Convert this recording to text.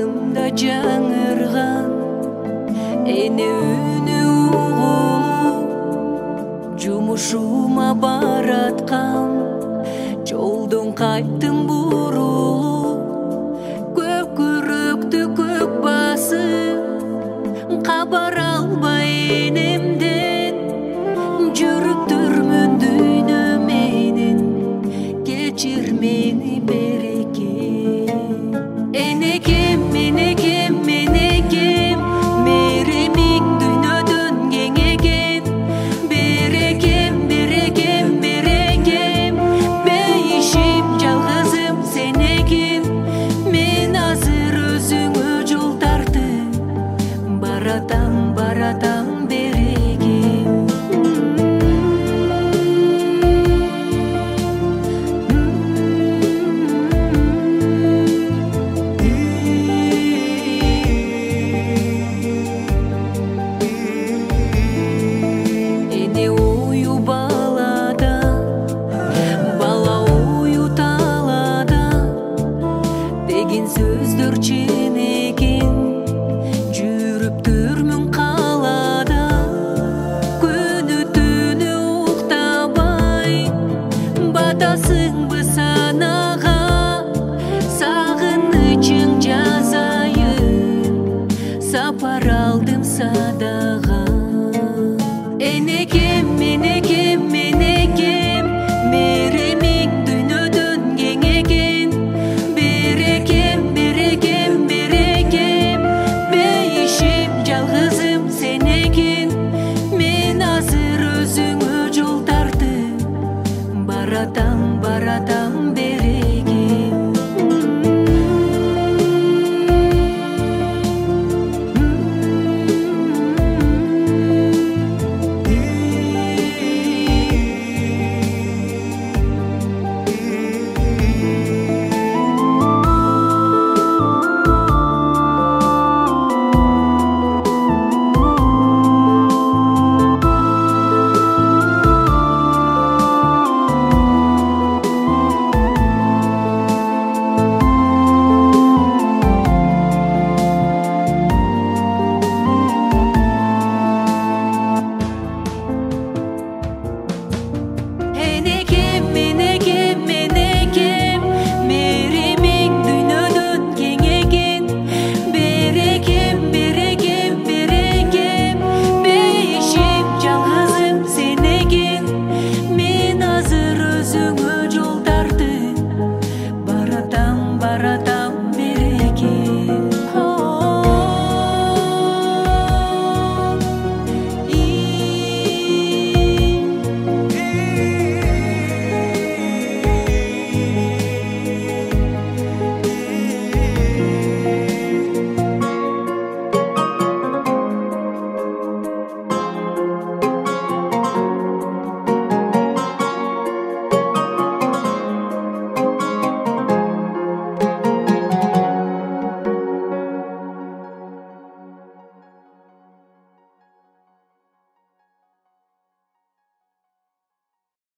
Жадымда жаңырган эне үнү угулуп, жумушума бараткам жолдон кайттым бурулуп. Көк күрөктү көк басып кабар албай энемден, жүрүп турмун дүйнө менен, кечир мени береке. Энекем, менекем, менекем, меремиң дүйнөдөн кең экен. Берекем, берекем, берекем, бейишим жалгызым сен экен. Мен азыр өзүңө жол тартып баратам, баратам берекем. Эне ою балада, бала ою талада, деген сөздөр чын экен. Жүрүп түрмүн калада, күнү түнү уктабай, батасыңбы санага, сагынычың жазайын, сапар алдым садага. Энекем, менекем, менекем, меремиң дүйнөдөн кең экен. Берекем, берекем, берекем, бейишим жалгызым сен экен. Мен азыр өзүңө жол тартып баратам, баратам берекем. Энекем, менекем, менекем, меремиң дүйнөдөн кең экен. Берекем, берекем, берекем, бейишим жалгызым сен экен. Мен азыр өзүңө жол тартып баратам, баратам